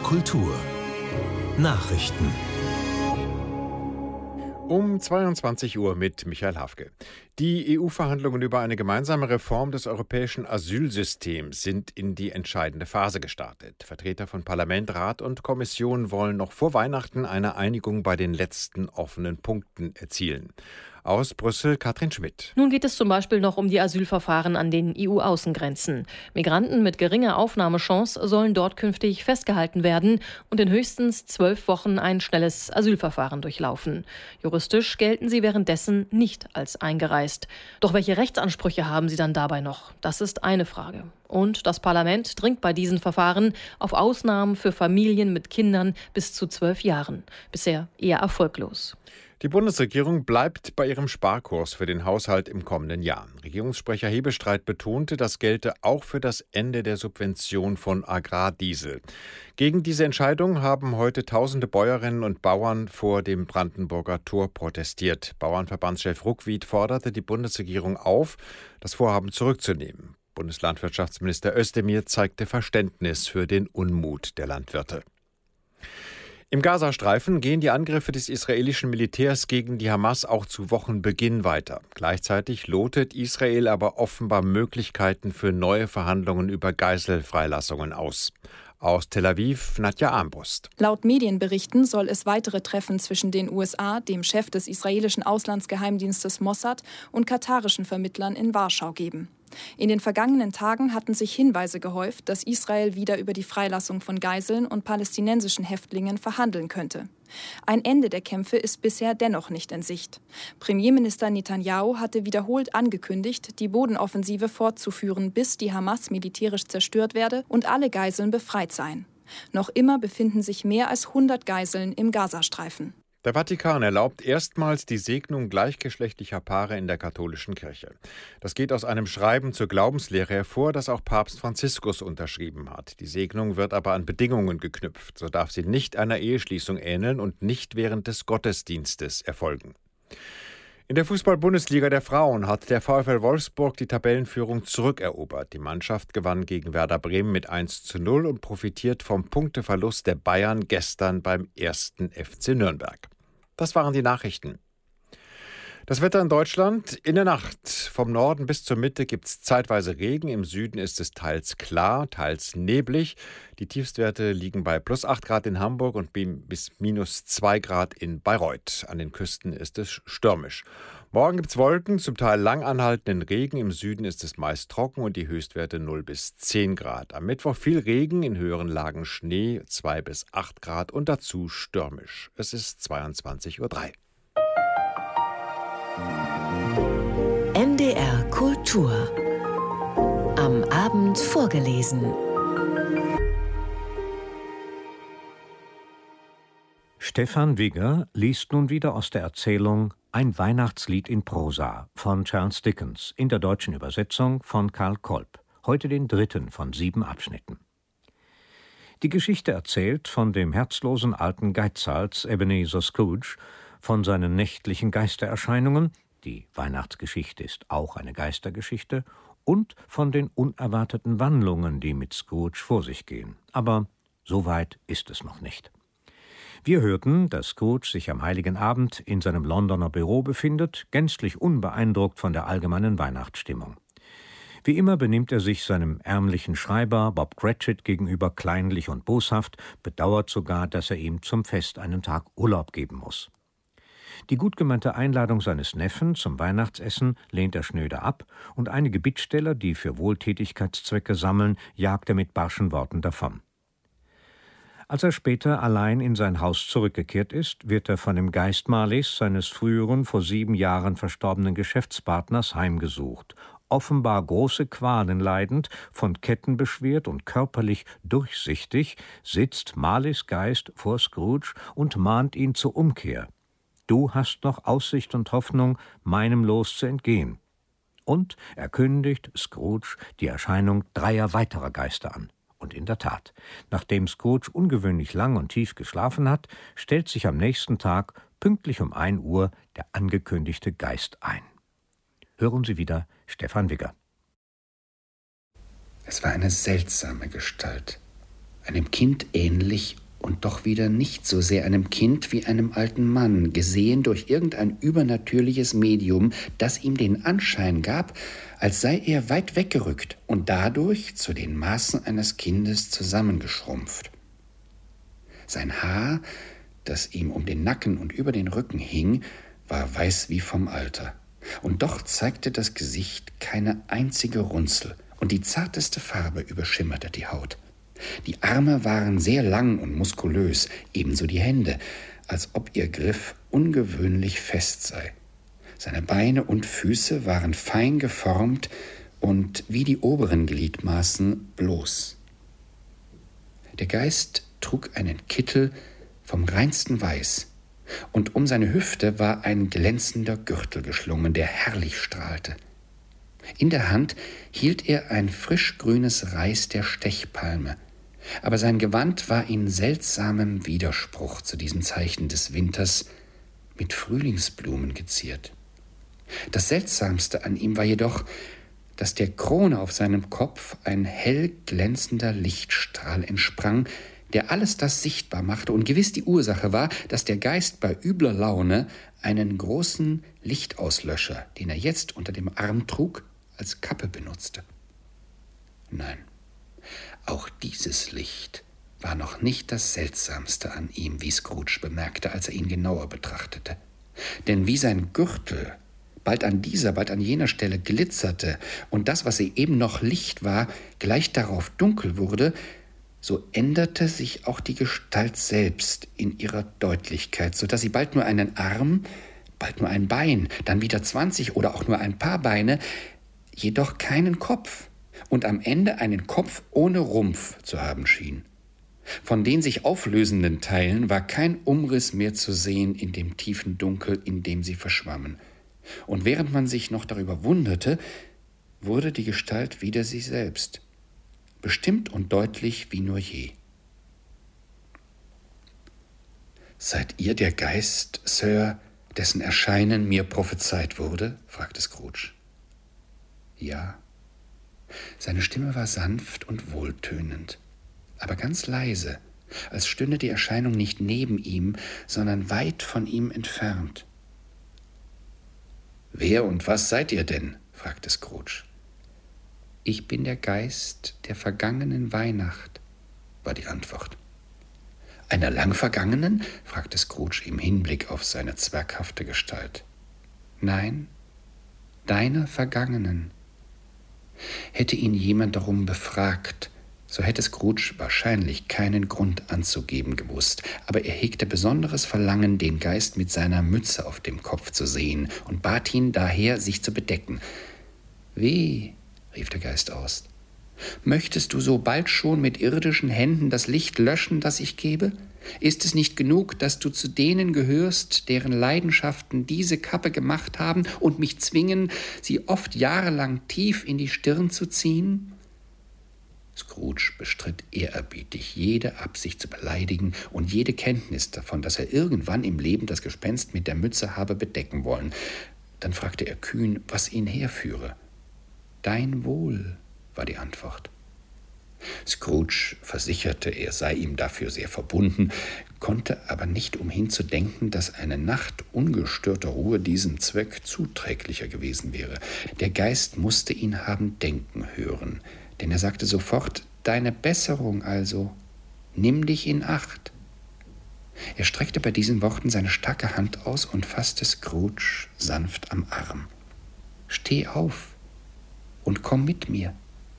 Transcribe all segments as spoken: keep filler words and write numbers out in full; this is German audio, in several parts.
Kultur Nachrichten Um zweiundzwanzig Uhr mit Michael Hafke. Die E U-Verhandlungen über eine gemeinsame Reform des europäischen Asylsystems sind in die entscheidende Phase gestartet. Vertreter von Parlament, Rat und Kommission wollen noch vor Weihnachten eine Einigung bei den letzten offenen Punkten erzielen. Aus Brüssel Katrin Schmidt. Nun geht es zum Beispiel noch um die Asylverfahren an den E U-Außengrenzen. Migranten mit geringer Aufnahmechance sollen dort künftig festgehalten werden und in höchstens zwölf Wochen ein schnelles Asylverfahren durchlaufen. Juristisch gelten sie währenddessen nicht als eingereist. Doch welche Rechtsansprüche haben sie dann dabei noch? Das ist eine Frage. Und das Parlament dringt bei diesen Verfahren auf Ausnahmen für Familien mit Kindern bis zu zwölf Jahren. Bisher eher erfolglos. Die Bundesregierung bleibt bei ihrem Sparkurs für den Haushalt im kommenden Jahr. Regierungssprecher Hebestreit betonte, das gelte auch für das Ende der Subvention von Agrardiesel. Gegen diese Entscheidung haben heute tausende Bäuerinnen und Bauern vor dem Brandenburger Tor protestiert. Bauernverbandschef Ruckwied forderte die Bundesregierung auf, das Vorhaben zurückzunehmen. Bundeslandwirtschaftsminister Özdemir zeigte Verständnis für den Unmut der Landwirte. Im Gazastreifen gehen die Angriffe des israelischen Militärs gegen die Hamas auch zu Wochenbeginn weiter. Gleichzeitig lotet Israel aber offenbar Möglichkeiten für neue Verhandlungen über Geiselfreilassungen aus. Aus Tel Aviv, Nadja Armbrust. Laut Medienberichten soll es weitere Treffen zwischen den U S A, dem Chef des israelischen Auslandsgeheimdienstes Mossad und katarischen Vermittlern in Warschau geben. In den vergangenen Tagen hatten sich Hinweise gehäuft, dass Israel wieder über die Freilassung von Geiseln und palästinensischen Häftlingen verhandeln könnte. Ein Ende der Kämpfe ist bisher dennoch nicht in Sicht. Premierminister Netanyahu hatte wiederholt angekündigt, die Bodenoffensive fortzuführen, bis die Hamas militärisch zerstört werde und alle Geiseln befreit seien. Noch immer befinden sich mehr als hundert Geiseln im Gazastreifen. Der Vatikan erlaubt erstmals die Segnung gleichgeschlechtlicher Paare in der katholischen Kirche. Das geht aus einem Schreiben zur Glaubenslehre hervor, das auch Papst Franziskus unterschrieben hat. Die Segnung wird aber an Bedingungen geknüpft. So darf sie nicht einer Eheschließung ähneln und nicht während des Gottesdienstes erfolgen. In der Fußball-Bundesliga der Frauen hat der VfL Wolfsburg die Tabellenführung zurückerobert. Die Mannschaft gewann gegen Werder Bremen mit eins zu null und profitiert vom Punkteverlust der Bayern gestern beim ersten F C Nürnberg. Das waren die Nachrichten. Das Wetter in Deutschland: In der Nacht vom Norden bis zur Mitte gibt es zeitweise Regen. Im Süden ist es teils klar, teils neblig. Die Tiefstwerte liegen bei plus acht Grad in Hamburg und bis minus zwei Grad in Bayreuth. An den Küsten ist es stürmisch. Morgen gibt es Wolken, zum Teil lang anhaltenden Regen. Im Süden ist es meist trocken und die Höchstwerte null bis zehn Grad. Am Mittwoch viel Regen, in höheren Lagen Schnee, zwei bis acht Grad und dazu stürmisch. Es ist zweiundzwanzig Uhr drei. N D R Kultur. Am Abend vorgelesen. Stefan Wigger liest nun wieder aus der Erzählung Ein Weihnachtslied in Prosa von Charles Dickens in der deutschen Übersetzung von Karl Kolb. Heute den dritten von sieben Abschnitten. Die Geschichte erzählt von dem herzlosen alten Geizhals Ebenezer Scrooge, von seinen nächtlichen Geistererscheinungen, die Weihnachtsgeschichte ist auch eine Geistergeschichte, und von den unerwarteten Wandlungen, die mit Scrooge vor sich gehen. Aber so weit ist es noch nicht. Wir hörten, dass Scrooge sich am Heiligen Abend in seinem Londoner Büro befindet, gänzlich unbeeindruckt von der allgemeinen Weihnachtsstimmung. Wie immer benimmt er sich seinem ärmlichen Schreiber Bob Cratchit gegenüber kleinlich und boshaft, bedauert sogar, dass er ihm zum Fest einen Tag Urlaub geben muss. Die gut gemeinte Einladung seines Neffen zum Weihnachtsessen lehnt er schnöde ab und einige Bittsteller, die für Wohltätigkeitszwecke sammeln, jagt er mit barschen Worten davon. Als er später allein in sein Haus zurückgekehrt ist, wird er von dem Geist Marleys, seines früheren, vor sieben Jahren verstorbenen Geschäftspartners, heimgesucht. Offenbar große Qualen leidend, von Ketten beschwert und körperlich durchsichtig, sitzt Marleys Geist vor Scrooge und mahnt ihn zur Umkehr. Du hast noch Aussicht und Hoffnung, meinem Los zu entgehen. Und er kündigt Scrooge die Erscheinung dreier weiterer Geister an. Und in der Tat, nachdem Scrooge ungewöhnlich lang und tief geschlafen hat, stellt sich am nächsten Tag pünktlich um ein Uhr der angekündigte Geist ein. Hören Sie wieder Stefan Wigger. Es war eine seltsame Gestalt, einem Kind ähnlich und doch wieder nicht so sehr einem Kind wie einem alten Mann, gesehen durch irgendein übernatürliches Medium, das ihm den Anschein gab, als sei er weit weggerückt und dadurch zu den Maßen eines Kindes zusammengeschrumpft. Sein Haar, das ihm um den Nacken und über den Rücken hing, war weiß wie vom Alter. Und doch zeigte das Gesicht keine einzige Runzel, und die zarteste Farbe überschimmerte die Haut. Die Arme waren sehr lang und muskulös, ebenso die Hände, als ob ihr Griff ungewöhnlich fest sei. Seine Beine und Füße waren fein geformt und wie die oberen Gliedmaßen bloß. Der Geist trug einen Kittel vom reinsten Weiß, und um seine Hüfte war ein glänzender Gürtel geschlungen, der herrlich strahlte. In der Hand hielt er ein frischgrünes Reis der Stechpalme, aber sein Gewand war in seltsamem Widerspruch zu diesem Zeichen des Winters mit Frühlingsblumen geziert. Das Seltsamste an ihm war jedoch, dass der Krone auf seinem Kopf ein hell glänzender Lichtstrahl entsprang, der alles das sichtbar machte und gewiss die Ursache war, dass der Geist bei übler Laune einen großen Lichtauslöscher, den er jetzt unter dem Arm trug, als Kappe benutzte. Nein, auch dieses Licht war noch nicht das Seltsamste an ihm, wie Scrooge bemerkte, als er ihn genauer betrachtete. Denn wie sein Gürtel bald an dieser, bald an jener Stelle glitzerte und das, was eben noch Licht war, gleich darauf dunkel wurde, so änderte sich auch die Gestalt selbst in ihrer Deutlichkeit, so dass sie bald nur einen Arm, bald nur ein Bein, dann wieder zwanzig oder auch nur ein paar Beine, jedoch keinen Kopf und am Ende einen Kopf ohne Rumpf zu haben schien. Von den sich auflösenden Teilen war kein Umriss mehr zu sehen in dem tiefen Dunkel, in dem sie verschwammen. Und während man sich noch darüber wunderte, wurde die Gestalt wieder sie selbst, bestimmt und deutlich wie nur je. »Seid ihr der Geist, Sir, dessen Erscheinen mir prophezeit wurde?« fragte Scrooge. »Ja.« Seine Stimme war sanft und wohltönend, aber ganz leise, als stünde die Erscheinung nicht neben ihm, sondern weit von ihm entfernt. »Wer und was seid ihr denn?« fragte Scrooge. »Ich bin der Geist der vergangenen Weihnacht«, war die Antwort. »Einer lang vergangenen?« fragte Scrooge im Hinblick auf seine zwerghafte Gestalt. »Nein, deiner vergangenen.« Hätte ihn jemand darum befragt, so hätte Scrooge wahrscheinlich keinen Grund anzugeben gewusst, aber er hegte besonderes Verlangen, den Geist mit seiner Mütze auf dem Kopf zu sehen und bat ihn daher, sich zu bedecken. »Weh«, rief der Geist aus, »möchtest du so bald schon mit irdischen Händen das Licht löschen, das ich gebe? Ist es nicht genug, dass du zu denen gehörst, deren Leidenschaften diese Kappe gemacht haben und mich zwingen, sie oft jahrelang tief in die Stirn zu ziehen?« Scrooge bestritt ehrerbietig jede Absicht zu beleidigen und jede Kenntnis davon, dass er irgendwann im Leben das Gespenst mit der Mütze habe bedecken wollen. Dann fragte er kühn, was ihn herführe. »Dein Wohl«, war die Antwort. Scrooge versicherte, er sei ihm dafür sehr verbunden, konnte aber nicht umhin zu denken, dass eine Nacht ungestörter Ruhe diesem Zweck zuträglicher gewesen wäre. Der Geist musste ihn haben denken hören, denn er sagte sofort, »Deine Besserung also, nimm dich in Acht.« Er streckte bei diesen Worten seine starke Hand aus und fasste Scrooge sanft am Arm. »Steh auf und komm mit mir.«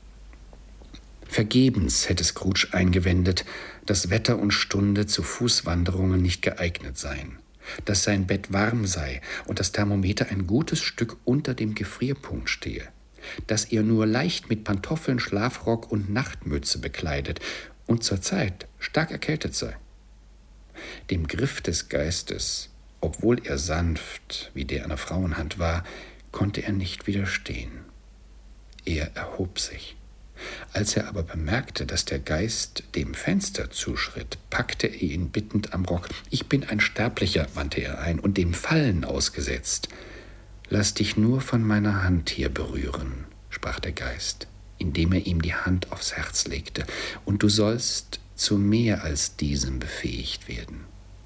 Vergebens hätte Scrooge eingewendet, dass Wetter und Stunde zu Fußwanderungen nicht geeignet seien, dass sein Bett warm sei und das Thermometer ein gutes Stück unter dem Gefrierpunkt stehe, dass er nur leicht mit Pantoffeln, Schlafrock und Nachtmütze bekleidet und zurzeit stark erkältet sei. Dem Griff des Geistes, obwohl er sanft wie der einer Frauenhand war, konnte er nicht widerstehen. Er erhob sich. Als er aber bemerkte, dass der Geist dem Fenster zuschritt, packte er ihn bittend am Rock. »Ich bin ein Sterblicher«, wandte er ein, »und dem Fallen ausgesetzt. Lass dich nur von meiner Hand hier berühren«, sprach der Geist, indem er ihm die Hand aufs Herz legte, »und du sollst zu mehr als diesem befähigt werden.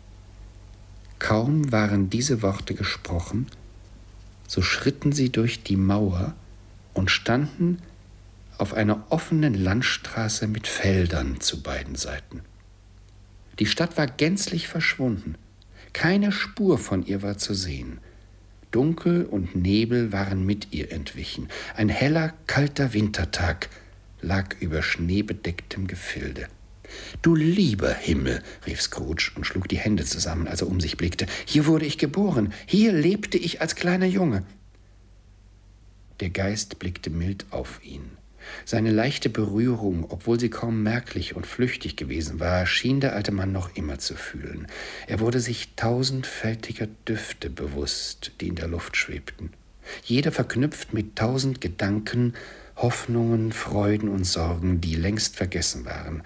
Kaum waren diese Worte gesprochen, so schritten sie durch die Mauer und standen auf einer offenen Landstraße mit Feldern zu beiden Seiten. Die Stadt war gänzlich verschwunden. Keine Spur von ihr war zu sehen. Dunkel und Nebel waren mit ihr entwichen. Ein heller, kalter Wintertag lag über schneebedecktem Gefilde. »Du lieber Himmel«, rief Scrooge und schlug die Hände zusammen, als er um sich blickte. »Hier wurde ich geboren. Hier lebte ich als kleiner Junge.« Der Geist blickte mild auf ihn. Seine leichte Berührung, obwohl sie kaum merklich und flüchtig gewesen war, schien der alte Mann noch immer zu fühlen. Er wurde sich tausendfältiger Düfte bewusst, die in der Luft schwebten. Jeder verknüpft mit tausend Gedanken, Hoffnungen, Freuden und Sorgen, die längst vergessen waren.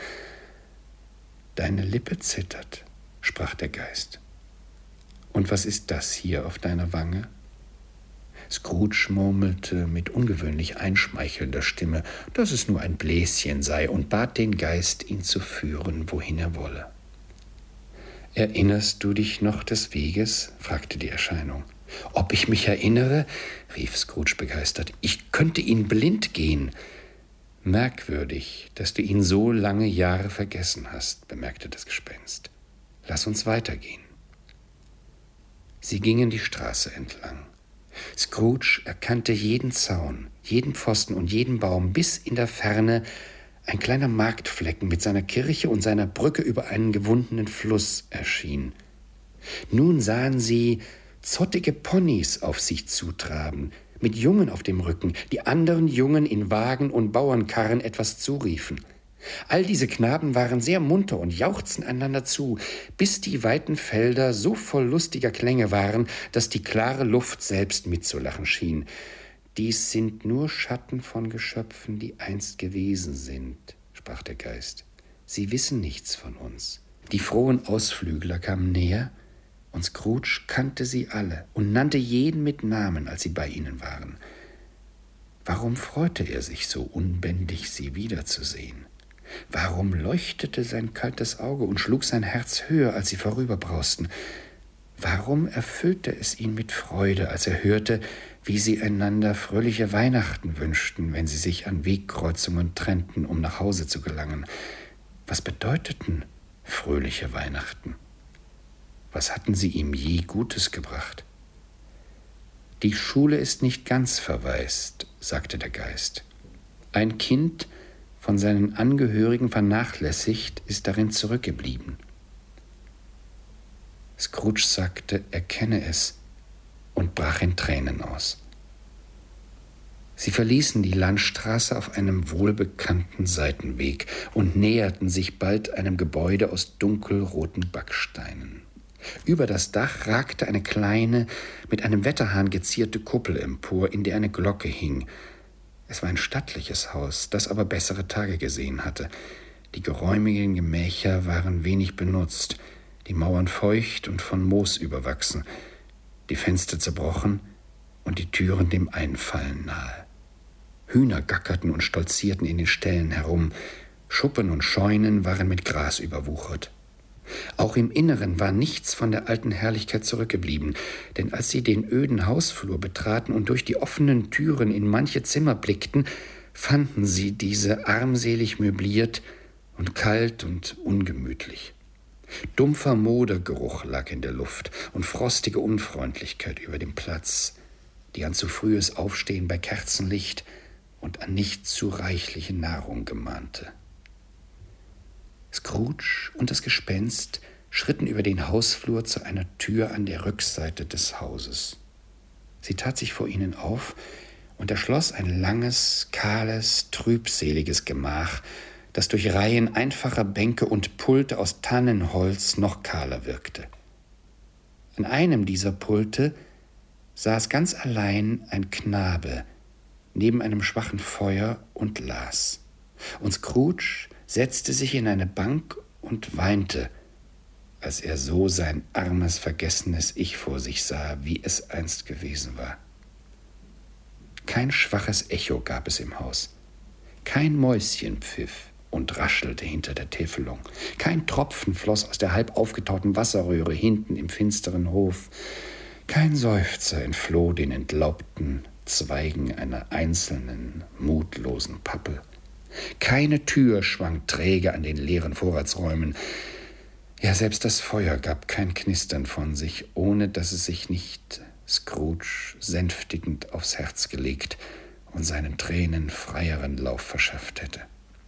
»Deine Lippe zittert«, sprach der Geist. »Und was ist das hier auf deiner Wange?« Scrooge murmelte mit ungewöhnlich einschmeichelnder Stimme, dass es nur ein Bläschen sei, und bat den Geist, ihn zu führen, wohin er wolle. »Erinnerst du dich noch des Weges?« fragte die Erscheinung. »Ob ich mich erinnere?« rief Scrooge begeistert. »Ich könnte ihn blind gehen.« »Merkwürdig, dass du ihn so lange Jahre vergessen hast«, bemerkte das Gespenst. »Lass uns weitergehen.« Sie gingen die Straße entlang. Scrooge erkannte jeden Zaun, jeden Pfosten und jeden Baum, bis in der Ferne ein kleiner Marktflecken mit seiner Kirche und seiner Brücke über einen gewundenen Fluss erschien. Nun sahen sie zottige Ponys auf sich zutraben, mit Jungen auf dem Rücken, die anderen Jungen in Wagen und Bauernkarren etwas zuriefen. All diese Knaben waren sehr munter und jauchzten einander zu, bis die weiten Felder so voll lustiger Klänge waren, dass die klare Luft selbst mitzulachen schien. »Dies sind nur Schatten von Geschöpfen, die einst gewesen sind«, sprach der Geist. »Sie wissen nichts von uns.« Die frohen Ausflügler kamen näher, und Scrooge kannte sie alle und nannte jeden mit Namen, als sie bei ihnen waren. Warum freute er sich so unbändig, sie wiederzusehen? Warum leuchtete sein kaltes Auge und schlug sein Herz höher, als sie vorüberbrausten? Warum erfüllte es ihn mit Freude, als er hörte, wie sie einander fröhliche Weihnachten wünschten, wenn sie sich an Wegkreuzungen trennten, um nach Hause zu gelangen? Was bedeuteten fröhliche Weihnachten? Was hatten sie ihm je Gutes gebracht? »Die Schule ist nicht ganz verwaist«, sagte der Geist. »Ein Kind, von seinen Angehörigen vernachlässigt, ist darin zurückgeblieben.« Scrooge sagte, er kenne es, und brach in Tränen aus. Sie verließen die Landstraße auf einem wohlbekannten Seitenweg und näherten sich bald einem Gebäude aus dunkelroten Backsteinen. Über das Dach ragte eine kleine, mit einem Wetterhahn gezierte Kuppel empor, in der eine Glocke hing. Es war ein stattliches Haus, das aber bessere Tage gesehen hatte. Die geräumigen Gemächer waren wenig benutzt, die Mauern feucht und von Moos überwachsen, die Fenster zerbrochen und die Türen dem Einfallen nahe. Hühner gackerten und stolzierten in den Ställen herum, Schuppen und Scheunen waren mit Gras überwuchert. Auch im Inneren war nichts von der alten Herrlichkeit zurückgeblieben, denn als sie den öden Hausflur betraten und durch die offenen Türen in manche Zimmer blickten, fanden sie diese armselig möbliert und kalt und ungemütlich. Dumpfer Modergeruch lag in der Luft und frostige Unfreundlichkeit über dem Platz, die an zu frühes Aufstehen bei Kerzenlicht und an nicht zu reichliche Nahrung gemahnte. Scrooge und das Gespenst schritten über den Hausflur zu einer Tür an der Rückseite des Hauses. Sie tat sich vor ihnen auf und erschloss ein langes, kahles, trübseliges Gemach, das durch Reihen einfacher Bänke und Pulte aus Tannenholz noch kahler wirkte. An einem dieser Pulte saß ganz allein ein Knabe neben einem schwachen Feuer und las. Und Scrooge setzte sich in eine Bank und weinte, als er so sein armes, vergessenes Ich vor sich sah, wie es einst gewesen war. Kein schwaches Echo gab es im Haus, kein Mäuschen pfiff, und raschelte hinter der Täfelung. Kein Tropfen floss aus der halb aufgetauten Wasserröhre hinten im finsteren Hof. Kein Seufzer entfloh den entlaubten Zweigen einer einzelnen, mutlosen Pappel. Keine Tür schwang träge an den leeren Vorratsräumen. Ja, selbst das Feuer gab kein Knistern von sich, ohne dass es sich nicht Scrooge sänftigend aufs Herz gelegt und seinen Tränen freieren Lauf verschafft hätte.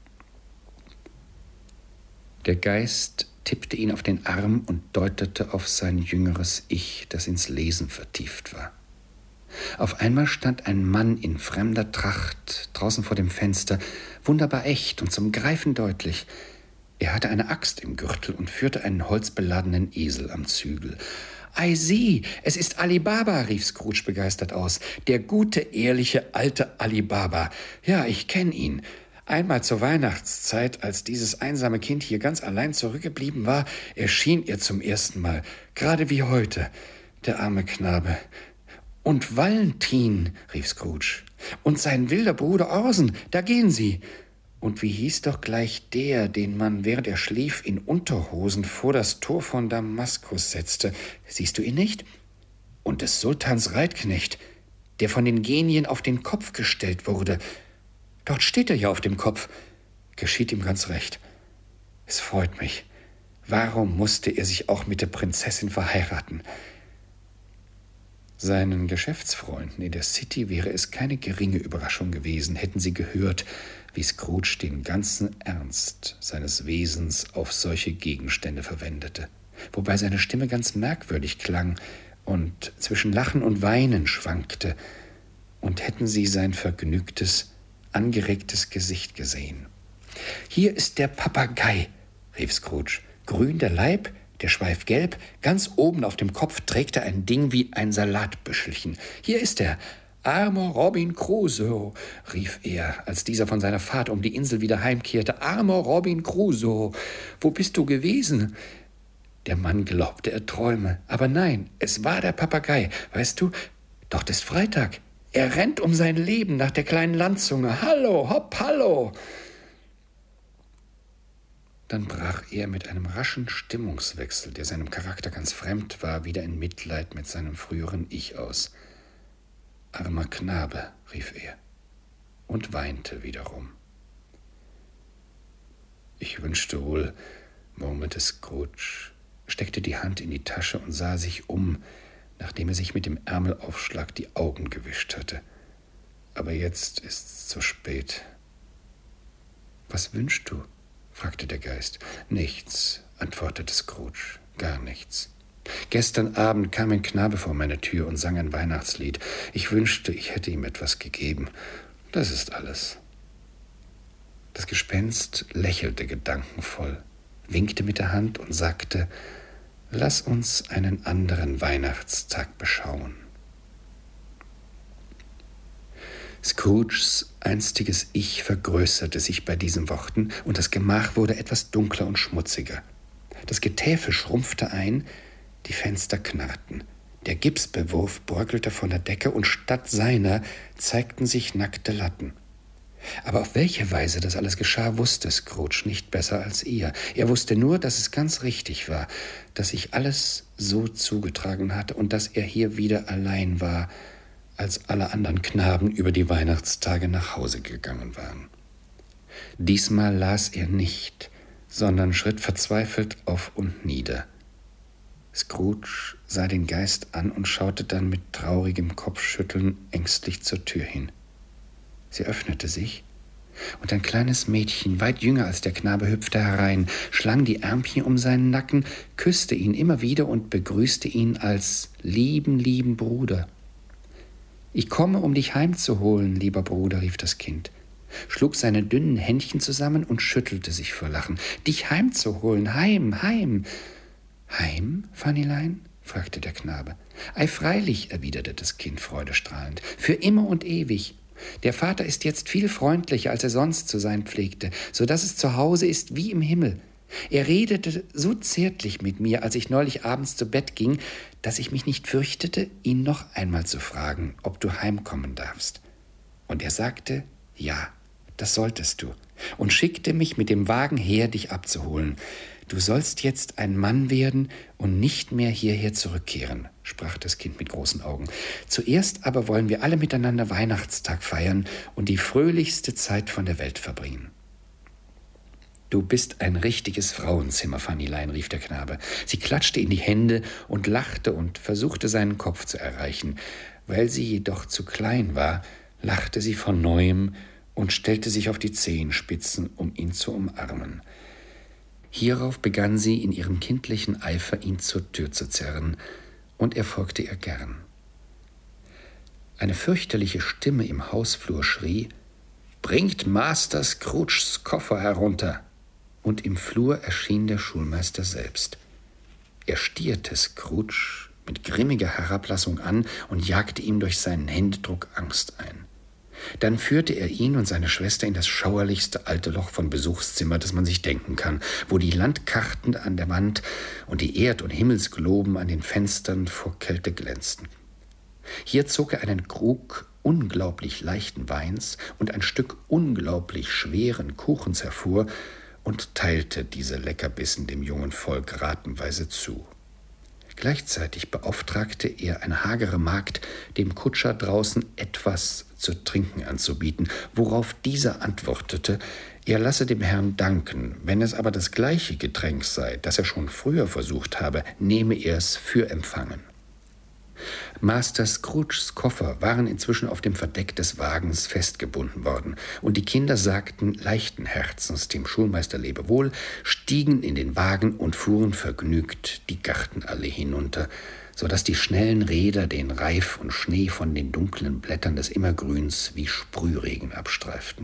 Der Geist tippte ihn auf den Arm und deutete auf sein jüngeres Ich, das ins Lesen vertieft war. Auf einmal stand ein Mann in fremder Tracht draußen vor dem Fenster, wunderbar echt und zum Greifen deutlich. Er hatte eine Axt im Gürtel und führte einen holzbeladenen Esel am Zügel. »Ei, sieh, es ist Ali Baba«, rief Scrooge begeistert aus. »Der gute, ehrliche, alte Ali Baba. Ja, ich kenne ihn. Einmal zur Weihnachtszeit, als dieses einsame Kind hier ganz allein zurückgeblieben war, erschien er zum ersten Mal, gerade wie heute, der arme Knabe. »Und Valentin«, rief Scrooge, »und sein wilder Bruder Orson, da gehen sie. Und wie hieß doch gleich der, den man, während er schlief, in Unterhosen vor das Tor von Damaskus setzte? Siehst du ihn nicht? Und des Sultans Reitknecht, der von den Genien auf den Kopf gestellt wurde. Dort steht er ja auf dem Kopf. Geschieht ihm ganz recht. Es freut mich. Warum musste er sich auch mit der Prinzessin verheiraten? Seinen Geschäftsfreunden in der City wäre es keine geringe Überraschung gewesen, hätten sie gehört, wie Scrooge den ganzen Ernst seines Wesens auf solche Gegenstände verwendete, wobei seine Stimme ganz merkwürdig klang und zwischen Lachen und Weinen schwankte, und hätten sie sein vergnügtes, angeregtes Gesicht gesehen. »Hier ist der Papagei«, rief Scrooge, »grün der Leib, der Schweif gelb, ganz oben auf dem Kopf trägt er ein Ding wie ein Salatbüschelchen. Hier ist er, armer Robin Crusoe«, rief er, als dieser von seiner Fahrt um die Insel wieder heimkehrte. »Armer Robin Crusoe, wo bist du gewesen?« Der Mann glaubte, er träume, aber nein, es war der Papagei. Weißt du, dort ist Freitag. Er rennt um sein Leben nach der kleinen Landzunge. »Hallo, hopp, hallo!« Dann brach er mit einem raschen Stimmungswechsel, der seinem Charakter ganz fremd war, wieder in Mitleid mit seinem früheren Ich aus. »Armer Knabe«, rief er und weinte wiederum. »Ich wünschte wohl«, murmelte Scrooge, steckte die Hand in die Tasche und sah sich um, nachdem er sich mit dem Ärmelaufschlag die Augen gewischt hatte. »Aber jetzt ist's zu spät.« »Was wünschst du?« fragte der Geist. »Nichts«, antwortete Scrooge, »gar nichts. Gestern Abend kam ein Knabe vor meine Tür und sang ein Weihnachtslied. Ich wünschte, ich hätte ihm etwas gegeben. Das ist alles.« Das Gespenst lächelte gedankenvoll, winkte mit der Hand und sagte, »Lass uns einen anderen Weihnachtstag beschauen.« Scrooges einstiges Ich vergrößerte sich bei diesen Worten, und das Gemach wurde etwas dunkler und schmutziger. Das Getäfel schrumpfte ein, die Fenster knarrten. Der Gipsbewurf bröckelte von der Decke, und statt seiner zeigten sich nackte Latten. Aber auf welche Weise das alles geschah, wusste Scrooge nicht besser als ihr. Er wusste nur, dass es ganz richtig war, dass sich alles so zugetragen hatte und dass er hier wieder allein war, als alle anderen Knaben über die Weihnachtstage nach Hause gegangen waren. Diesmal las er nicht, sondern schritt verzweifelt auf und nieder. Scrooge sah den Geist an und schaute dann mit traurigem Kopfschütteln ängstlich zur Tür hin. Sie öffnete sich, und ein kleines Mädchen, weit jünger als der Knabe, hüpfte herein, schlang die Ärmchen um seinen Nacken, küsste ihn immer wieder und begrüßte ihn als lieben, lieben Bruder. »Ich komme, um dich heimzuholen, lieber Bruder«, rief das Kind, schlug seine dünnen Händchen zusammen und schüttelte sich vor Lachen. »Dich heimzuholen, heim, heim.« »Heim, Fannylein?« fragte der Knabe. »Ei, freilich«, erwiderte das Kind freudestrahlend, »für immer und ewig. Der Vater ist jetzt viel freundlicher, als er sonst zu sein pflegte, so dass es zu Hause ist wie im Himmel. Er redete so zärtlich mit mir, als ich neulich abends zu Bett ging, dass ich mich nicht fürchtete, ihn noch einmal zu fragen, ob du heimkommen darfst. Und er sagte, ja, das solltest du. und schickte mich mit dem Wagen her, dich abzuholen. »Du sollst jetzt ein Mann werden und nicht mehr hierher zurückkehren«, sprach das Kind mit großen Augen. »Zuerst aber wollen wir alle miteinander Weihnachtstag feiern und die fröhlichste Zeit von der Welt verbringen.« »Du bist ein richtiges Frauenzimmer, Fannylein«, rief der Knabe. Sie klatschte in die Hände und lachte und versuchte, seinen Kopf zu erreichen. Weil sie jedoch zu klein war, lachte sie von Neuem und stellte sich auf die Zehenspitzen, um ihn zu umarmen. Hierauf begann sie in ihrem kindlichen Eifer, ihn zur Tür zu zerren, und er folgte ihr gern. Eine fürchterliche Stimme im Hausflur schrie: »Bringt Master Scrooges Koffer herunter!« Und im Flur erschien der Schulmeister selbst. Er stierte Scrooge mit grimmiger Herablassung an und jagte ihm durch seinen Händedruck Angst ein. Dann führte er ihn und seine Schwester in das schauerlichste alte Loch von Besuchszimmer, das man sich denken kann, wo die Landkarten an der Wand und die Erd- und Himmelsgloben an den Fenstern vor Kälte glänzten. Hier zog er einen Krug unglaublich leichten Weins und ein Stück unglaublich schweren Kuchens hervor und teilte diese Leckerbissen dem jungen Volk ratenweise zu. Gleichzeitig beauftragte er eine hagere Magd, dem Kutscher draußen etwas zu trinken anzubieten, worauf dieser antwortete, er lasse dem Herrn danken, wenn es aber das gleiche Getränk sei, das er schon früher versucht habe, nehme er es für empfangen. Master Scrooges Koffer waren inzwischen auf dem Verdeck des Wagens festgebunden worden, und die Kinder sagten leichten Herzens dem Schulmeister Lebewohl, stiegen in den Wagen und fuhren vergnügt die Gartenallee hinunter, so dass die schnellen Räder den Reif und Schnee von den dunklen Blättern des Immergrüns wie Sprühregen abstreiften.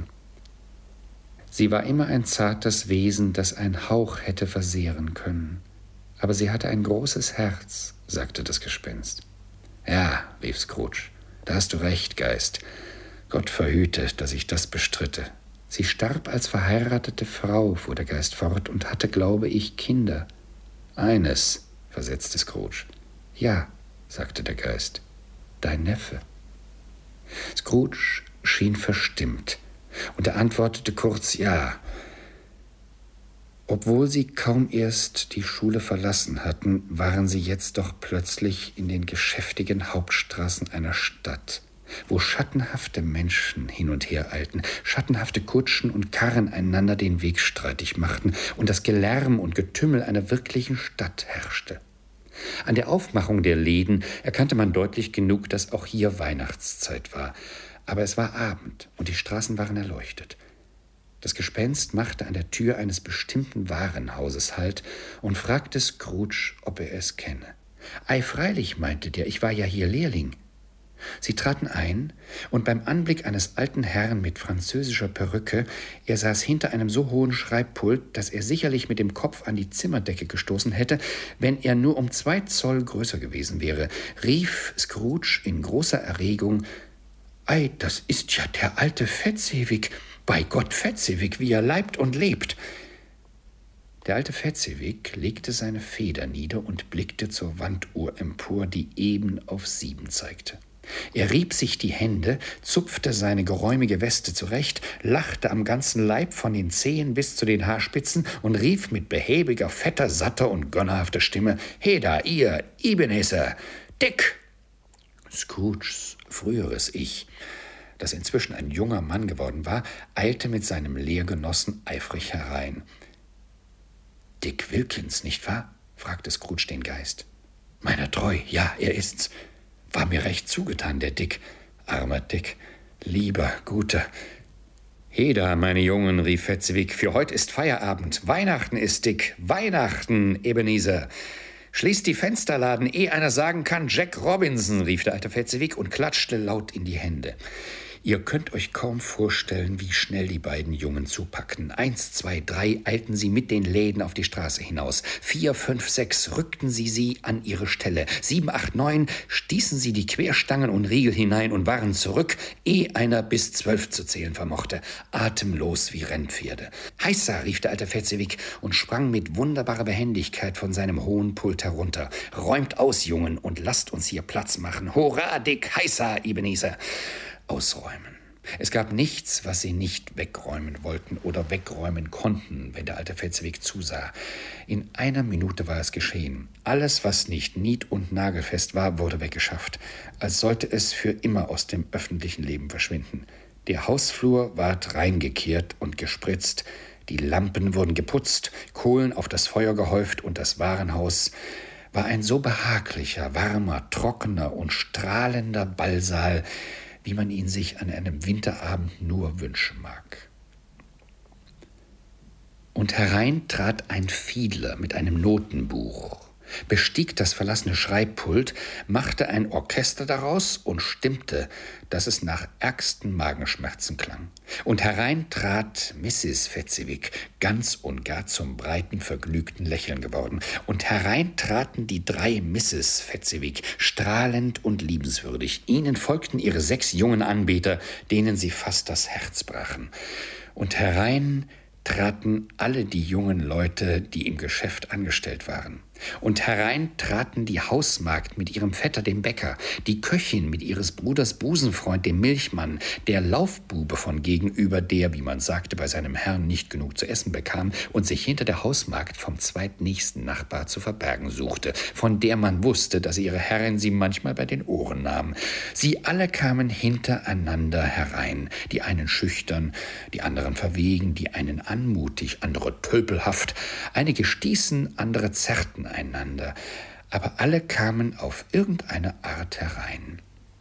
Sie war immer ein zartes Wesen, das ein Hauch hätte versehren können. Aber sie hatte ein großes Herz, sagte das Gespenst. »Ja«, rief Scrooge, »da hast du recht, Geist. Gott verhüte, dass ich das bestritte. Sie starb als verheiratete Frau«, fuhr der Geist fort, »und hatte, glaube ich, Kinder.« »Eines«, versetzte Scrooge. »Ja«, sagte der Geist, »dein Neffe.« Scrooge schien verstimmt, und er antwortete kurz »Ja«. Obwohl sie kaum erst die Schule verlassen hatten, waren sie jetzt doch plötzlich in den geschäftigen Hauptstraßen einer Stadt, wo schattenhafte Menschen hin und her eilten, schattenhafte Kutschen und Karren einander den Weg streitig machten und das Gelärm und Getümmel einer wirklichen Stadt herrschte. An der Aufmachung der Läden erkannte man deutlich genug, dass auch hier Weihnachtszeit war, aber es war Abend und die Straßen waren erleuchtet. Das Gespenst machte an der Tür eines bestimmten Warenhauses Halt und fragte Scrooge, ob er es kenne. »Ei, freilich«, meinte der, »ich war ja hier Lehrling.« Sie traten ein, und beim Anblick eines alten Herrn mit französischer Perücke, er saß hinter einem so hohen Schreibpult, dass er sicherlich mit dem Kopf an die Zimmerdecke gestoßen hätte, wenn er nur um zwei Zoll größer gewesen wäre, rief Scrooge in großer Erregung, »Ei, das ist ja der alte Fezziwig! Bei Gott, Fezziwig, wie er leibt und lebt!« Der alte Fezziwig legte seine Feder nieder und blickte zur Wanduhr empor, die eben auf sieben zeigte. Er rieb sich die Hände, zupfte seine geräumige Weste zurecht, lachte am ganzen Leib von den Zehen bis zu den Haarspitzen und rief mit behäbiger, fetter, satter und gönnerhafter Stimme, »Heda, ihr, Ebenezer, Dick!« Scrooges früheres Ich, das inzwischen ein junger Mann geworden war, eilte mit seinem Lehrgenossen eifrig herein. »Dick Wilkins, nicht wahr?« fragte Scrooge den Geist. »Meiner treu, ja, er ist's. War mir recht zugetan, der Dick. Armer Dick, lieber, guter.« »Heda, meine Jungen«, rief Fezziwig, »für heut ist Feierabend. Weihnachten ist, Dick, Weihnachten, Ebenezer. Schließt die Fensterladen, ehe einer sagen kann, Jack Robinson«, rief der alte Fezziwig und klatschte laut in die Hände. Ihr könnt euch kaum vorstellen, wie schnell die beiden Jungen zupackten. Eins, zwei, drei eilten sie mit den Läden auf die Straße hinaus. Vier, fünf, sechs rückten sie sie an ihre Stelle. Sieben, acht, neun stießen sie die Querstangen und Riegel hinein und waren zurück, ehe einer bis zwölf zu zählen vermochte, atemlos wie Rennpferde. »Heißa«, rief der alte Fezziwig und sprang mit wunderbarer Behendigkeit von seinem hohen Pult herunter. »Räumt aus, Jungen, und lasst uns hier Platz machen. Hurra, Dick, heißa, Ebenezer!« Ausräumen, Es gab nichts, was sie nicht wegräumen wollten oder wegräumen konnten, wenn der alte Fezziwig zusah. In einer Minute war es geschehen. Alles, was nicht nied- und nagelfest war, wurde weggeschafft, als sollte es für immer aus dem öffentlichen Leben verschwinden. Der Hausflur ward reingekehrt und gespritzt, die Lampen wurden geputzt, Kohlen auf das Feuer gehäuft und das Warenhaus war ein so behaglicher, warmer, trockener und strahlender Ballsaal, wie man ihn sich an einem Winterabend nur wünschen mag. Und herein trat ein Fiedler mit einem Notenbuch, bestieg das verlassene Schreibpult, machte ein Orchester daraus und stimmte, dass es nach ärgsten Magenschmerzen klang. Und herein trat Misses Fezziwig, ganz und gar zum breiten, vergnügten Lächeln geworden. Und herein traten die drei Misses Fezziwig, strahlend und liebenswürdig. Ihnen folgten ihre sechs jungen Anbeter, denen sie fast das Herz brachen. Und herein traten alle die jungen Leute, die im Geschäft angestellt waren. Und herein traten die Hausmagd mit ihrem Vetter, dem Bäcker, die Köchin mit ihres Bruders Busenfreund, dem Milchmann, der Laufbube von gegenüber, der, wie man sagte, bei seinem Herrn nicht genug zu essen bekam und sich hinter der Hausmagd vom zweitnächsten Nachbar zu verbergen suchte, von der man wusste, dass ihre Herrin sie manchmal bei den Ohren nahm. Sie alle kamen hintereinander herein, die einen schüchtern, die anderen verwegen, die einen anmutig, andere tölpelhaft, einige stießen, andere zerrten einander, aber alle kamen auf irgendeine Art herein.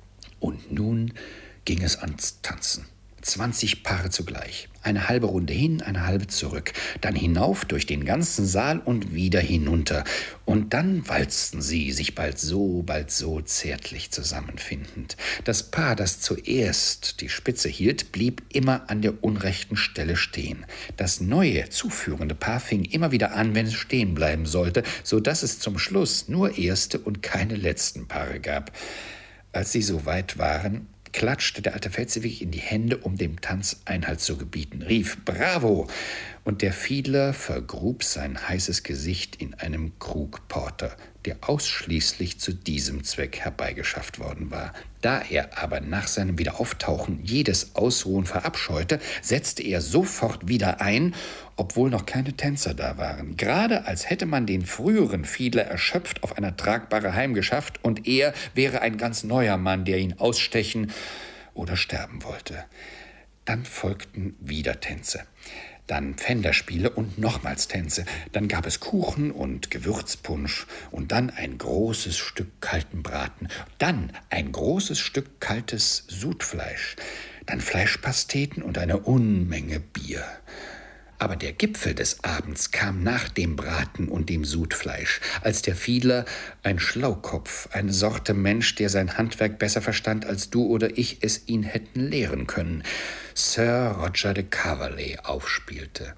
Und nun ging es ans Tanzen. Zwanzig Paare zugleich. Eine halbe Runde hin, eine halbe zurück. Dann hinauf durch den ganzen Saal und wieder hinunter. Und dann walzten sie, sich bald so, bald so zärtlich zusammenfindend. Das Paar, das zuerst die Spitze hielt, blieb immer an der unrechten Stelle stehen. Das neue, zuführende Paar fing immer wieder an, wenn es stehen bleiben sollte, so dass es zum Schluss nur erste und keine letzten Paare gab. Als sie so weit waren, klatschte der alte Fezziwig in die Hände, um dem Tanz Einhalt zu gebieten, rief »Bravo!« und der Fiedler vergrub sein heißes Gesicht in einem Krug Porter, der ausschließlich zu diesem Zweck herbeigeschafft worden war. Da er aber nach seinem Wiederauftauchen jedes Ausruhen verabscheute, setzte er sofort wieder ein, obwohl noch keine Tänzer da waren, gerade als hätte man den früheren Fiedler erschöpft auf einer Tragbare heimgeschafft und er wäre ein ganz neuer Mann, der ihn ausstechen oder sterben wollte. Dann folgten wieder Tänze. Dann Pfänderspiele und nochmals Tänze. Dann gab es Kuchen und Gewürzpunsch und dann ein großes Stück kalten Braten. Dann ein großes Stück kaltes Sudfleisch. Dann Fleischpasteten und eine Unmenge Bier. Aber der Gipfel des Abends kam nach dem Braten und dem Sudfleisch, als der Fiedler, ein Schlaukopf, eine Sorte Mensch, der sein Handwerk besser verstand, als du oder ich es ihn hätten lehren können, Sir Roger de Coverley aufspielte.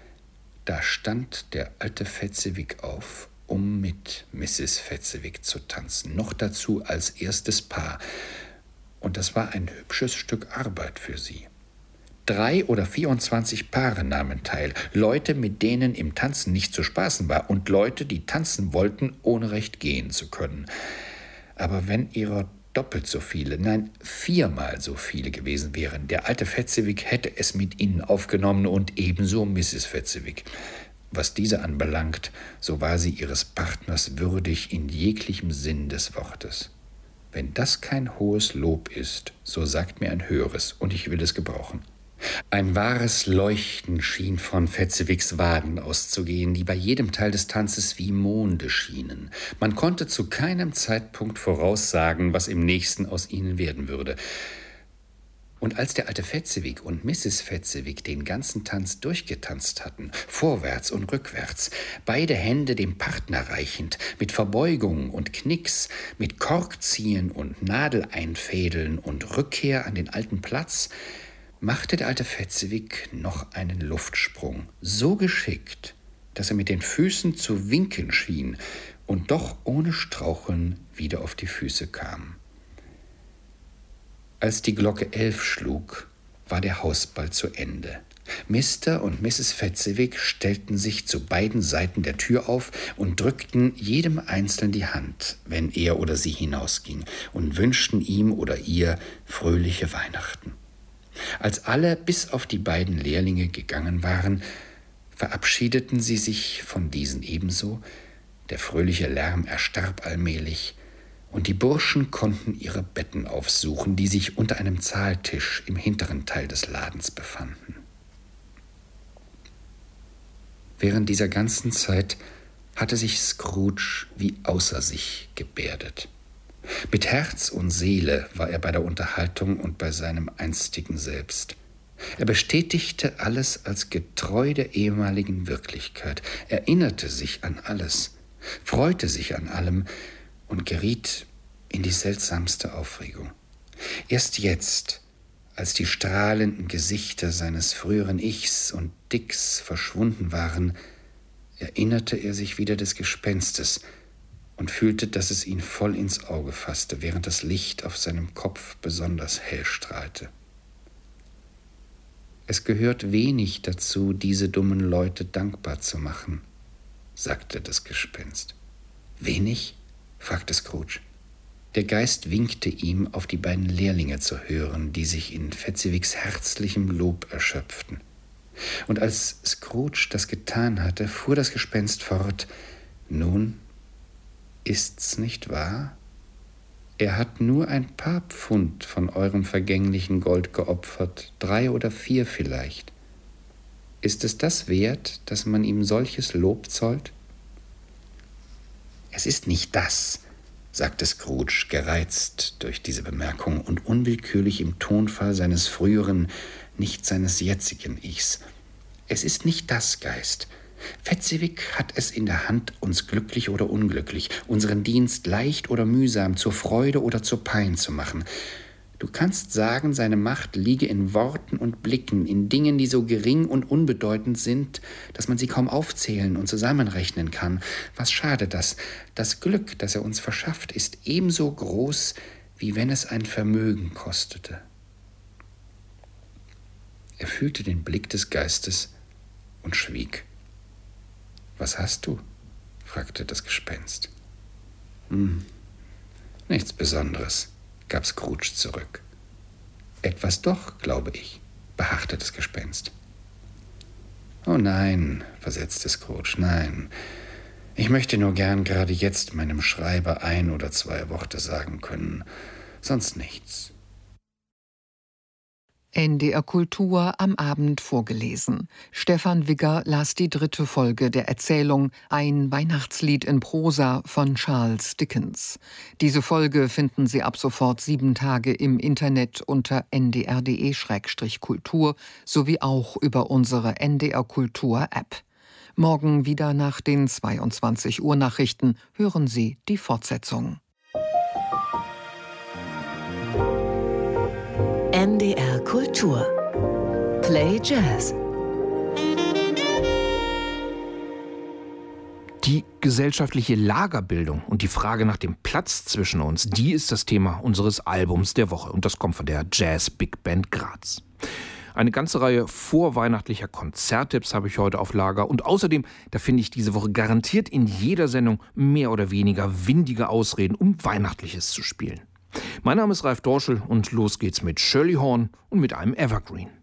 Da stand der alte Fezziwig auf, um mit Misses Fezziwig zu tanzen, noch dazu als erstes Paar. Und das war ein hübsches Stück Arbeit für sie. Drei oder vierundzwanzig Paare nahmen teil, Leute, mit denen im Tanzen nicht zu spaßen war und Leute, die tanzen wollten, ohne recht gehen zu können. Aber wenn ihrer doppelt so viele, nein, viermal so viele gewesen wären, der alte Fezziwig hätte es mit ihnen aufgenommen und ebenso Misses Fezziwig. Was diese anbelangt, so war sie ihres Partners würdig in jeglichem Sinn des Wortes. Wenn das kein hohes Lob ist, so sagt mir ein höheres, und ich will es gebrauchen. Ein wahres Leuchten schien von Fezziwigs Waden auszugehen, die bei jedem Teil des Tanzes wie Monde schienen. Man konnte zu keinem Zeitpunkt voraussagen, was im nächsten aus ihnen werden würde. Und als der alte Fezziwig und Misses Fezziwig den ganzen Tanz durchgetanzt hatten, vorwärts und rückwärts, beide Hände dem Partner reichend, mit Verbeugung und Knicks, mit Korkziehen und Nadeleinfädeln und Rückkehr an den alten Platz, machte der alte Fezziwig noch einen Luftsprung, so geschickt, dass er mit den Füßen zu winken schien und doch ohne Straucheln wieder auf die Füße kam. Als die Glocke elf schlug, war der Hausball zu Ende. Mister und Misses Fezziwig stellten sich zu beiden Seiten der Tür auf und drückten jedem einzeln die Hand, wenn er oder sie hinausging, und wünschten ihm oder ihr fröhliche Weihnachten. Als alle bis auf die beiden Lehrlinge gegangen waren, verabschiedeten sie sich von diesen ebenso, der fröhliche Lärm erstarb allmählich, und die Burschen konnten ihre Betten aufsuchen, die sich unter einem Zahltisch im hinteren Teil des Ladens befanden. Während dieser ganzen Zeit hatte sich Scrooge wie außer sich gebärdet. Mit Herz und Seele war er bei der Unterhaltung und bei seinem einstigen Selbst. Er bestätigte alles als getreu der ehemaligen Wirklichkeit, erinnerte sich an alles, freute sich an allem und geriet in die seltsamste Aufregung. Erst jetzt, als die strahlenden Gesichter seines früheren Ichs und Dicks verschwunden waren, erinnerte er sich wieder des Gespenstes und fühlte, dass es ihn voll ins Auge fasste, während das Licht auf seinem Kopf besonders hell strahlte. »Es gehört wenig dazu, diese dummen Leute dankbar zu machen«, sagte das Gespenst. »Wenig?« fragte Scrooge. Der Geist winkte ihm, auf die beiden Lehrlinge zu hören, die sich in Fezziwigs herzlichem Lob erschöpften. Und als Scrooge das getan hatte, fuhr das Gespenst fort: »Nun, ist's nicht wahr? Er hat nur ein paar Pfund von eurem vergänglichen Gold geopfert, drei oder vier vielleicht. Ist es das wert, dass man ihm solches Lob zollt?« »Es ist nicht das«, sagte Scrooge, gereizt durch diese Bemerkung und unwillkürlich im Tonfall seines früheren, nicht seines jetzigen Ichs. »Es ist nicht das, Geist. Fezziwig hat es in der Hand, uns glücklich oder unglücklich, unseren Dienst leicht oder mühsam, zur Freude oder zur Pein zu machen. Du kannst sagen, seine Macht liege in Worten und Blicken, in Dingen, die so gering und unbedeutend sind, dass man sie kaum aufzählen und zusammenrechnen kann. Was schadet das? Das Glück, das er uns verschafft, ist ebenso groß, wie wenn es ein Vermögen kostete.« Er fühlte den Blick des Geistes und schwieg. »Was hast du?« fragte das Gespenst. »Hm, nichts Besonderes«, gab Scrooge zurück. »Etwas doch, glaube ich«, beharrte das Gespenst. »Oh nein«, versetzte Scrooge, »nein. Ich möchte nur gern gerade jetzt meinem Schreiber ein oder zwei Worte sagen können. Sonst nichts.« N D R Kultur am Abend vorgelesen. Stefan Wigger las die dritte Folge der Erzählung Ein Weihnachtslied in Prosa von Charles Dickens. Diese Folge finden Sie ab sofort sieben Tage im Internet unter n d r punkt d e slash kultur sowie auch über unsere N D R Kultur App. Morgen wieder nach den zweiundzwanzig Uhr Nachrichten hören Sie die Fortsetzung. N D R Kultur. Play Jazz. Die gesellschaftliche Lagerbildung und die Frage nach dem Platz zwischen uns, die ist das Thema unseres Albums der Woche. Und das kommt von der Jazz Big Band Graz. Eine ganze Reihe vorweihnachtlicher Konzerttipps habe ich heute auf Lager. Und außerdem, da finde ich diese Woche garantiert in jeder Sendung mehr oder weniger windige Ausreden, um Weihnachtliches zu spielen. Mein Name ist Ralf Dorschel und los geht's mit Shirley Horn und mit einem Evergreen.